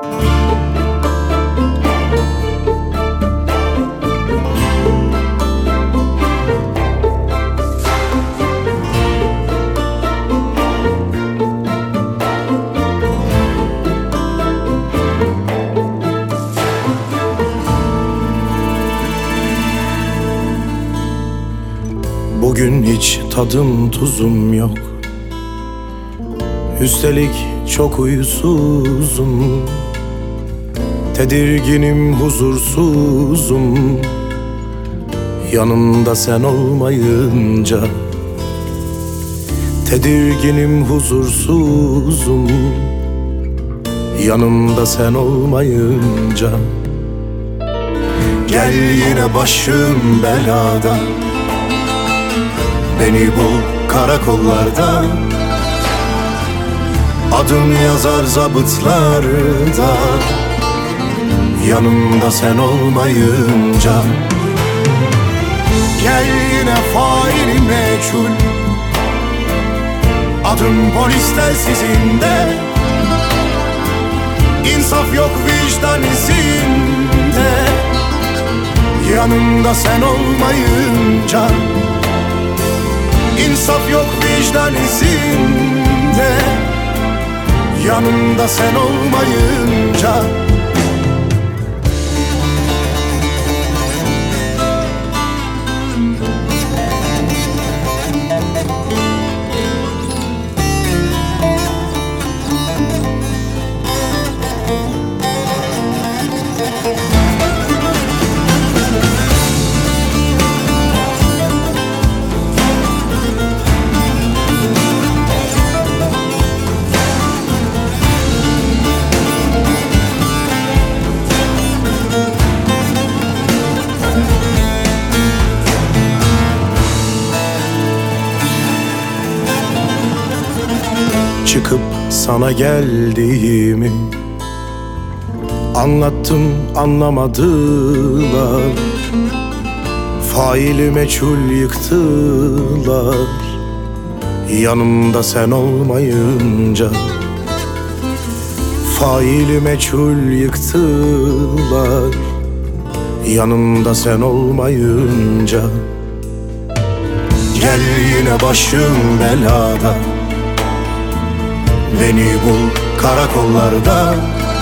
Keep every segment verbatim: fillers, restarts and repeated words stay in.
Bugün hiç tadım tuzum yok. Üstelik çok uyusuzum. Tedirginim, huzursuzum. Yanımda sen olmayınca. Tedirginim, huzursuzum. Yanımda sen olmayınca. Gel yine başım belada, beni bul karakollarda, adım yazar zabıtlarda. Yanımda sen olmayınca. Gel yine faili meçhul, adım polis telsizinde. İnsaf yok vicdan izinde. Yanımda sen olmayınca. İnsaf yok vicdan izinde. Yanımda sen olmayınca. Çıkıp sana geldiğimi anlattım, anlamadılar. Faili meçhul yıktılar. Yanımda sen olmayınca. Faili meçhul yıktılar. Yanımda sen olmayınca. Gel yine başım belada, beni bul karakollarda,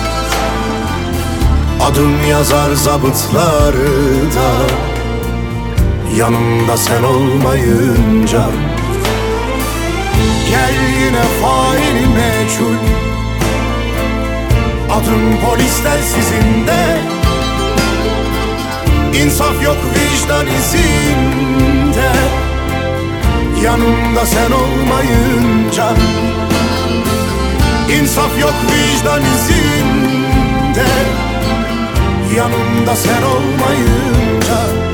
adım yazar zabıtlarda. Yanımda sen olmayınca. Gel yine faili meçhul, adım polis telsizinde. İnsaf yok vicdan izinde. Yanımda sen olmayınca. İnsaf yok vicdan izinde. Yanımda sen olmayınca.